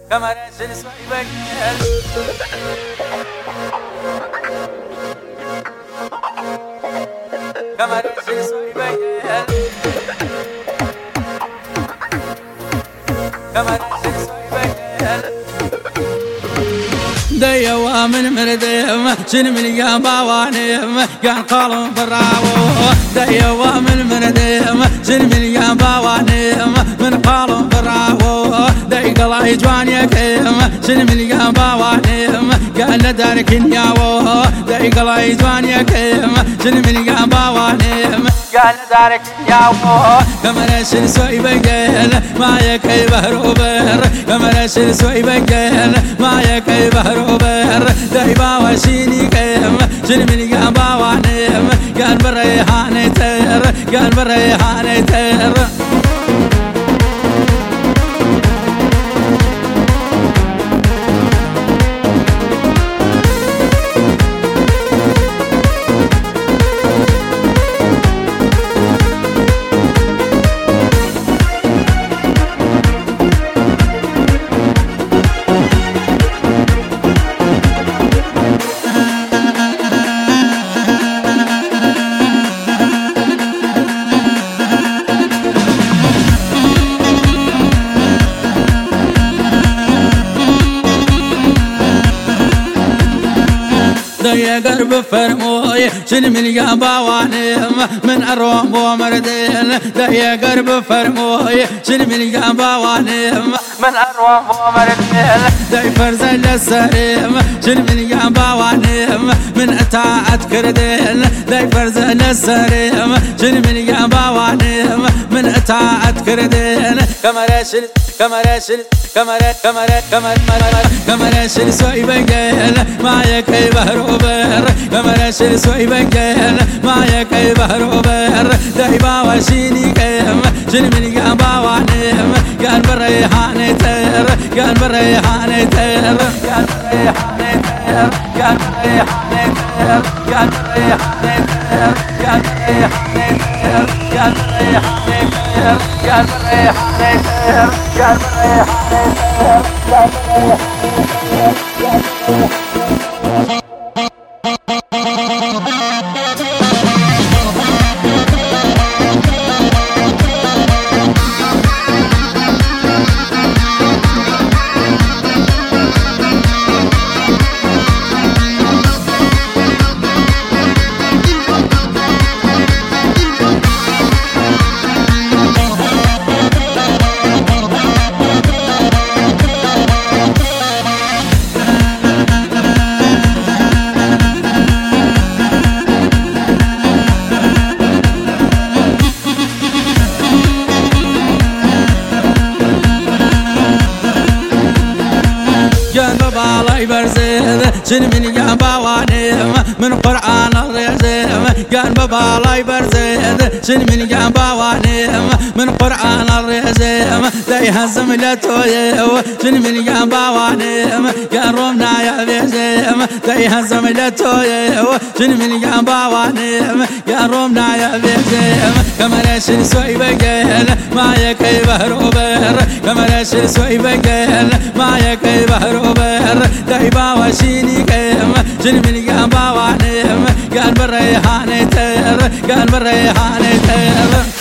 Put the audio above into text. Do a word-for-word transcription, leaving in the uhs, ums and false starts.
كما راسل صايبك كما راسل صايبك كما راسل صايبك ديوا من مردم شن من يا باوانم كان قالوا براو ديوا من مردم شن من يا باوانم من قالوا براو دي قلاي جواني كيم شن من يا باوانم قال دارك ياو دي قلاي جواني كيم شن من يا باوانم قال دارك ياو كما راسل صايبك ما يكي بهروبر كما راسل صايبك ما يكي بهروبر دايبا وشيني كيم شن من يا باوانم قال بريحان تر قال بريحان تر دايا قرب فرموي شن من يا باوانم من أروم ومردين دايا قرب فرموي شن من يا باوانم من أروم ومردين داي فرزل السريم شن من يا باوانم من أتاعت كردين داي فرزل السريم شن من يا باوانم من أتاعت كردين كما راسل كما راسل كما كما كما كما راسل صايبك ما يكي بهروبر كما راسل صايبك ما يكي بهروبر دايبا وشيني كيم شن من يا باوانم قال بريحان تر قال بريحان تر قال بريحان تر قال بريحان تر قال بريحان تر قال بريحان تر قال بريحان تر قال بريحان تر قال بريحان تر قال بريحان تر بالاي برزيد شن من يا باوانم من قرآن الرزيم قال ببالاي برزيد شن من يا باوانم من قرآن الرزيم داي هزم لتويو شن من يا باوانم قال رومنا يا بيزيم داي هزم لتويو شن من يا باوانم قال رومنا يا بيزيم كما راسل صايبك ما يكي بهروبر كما راسل صايبك ما يكي بهروبر دايبا وشيني كيم شن من يا باوانم قال بريحان تر قال بريحان تر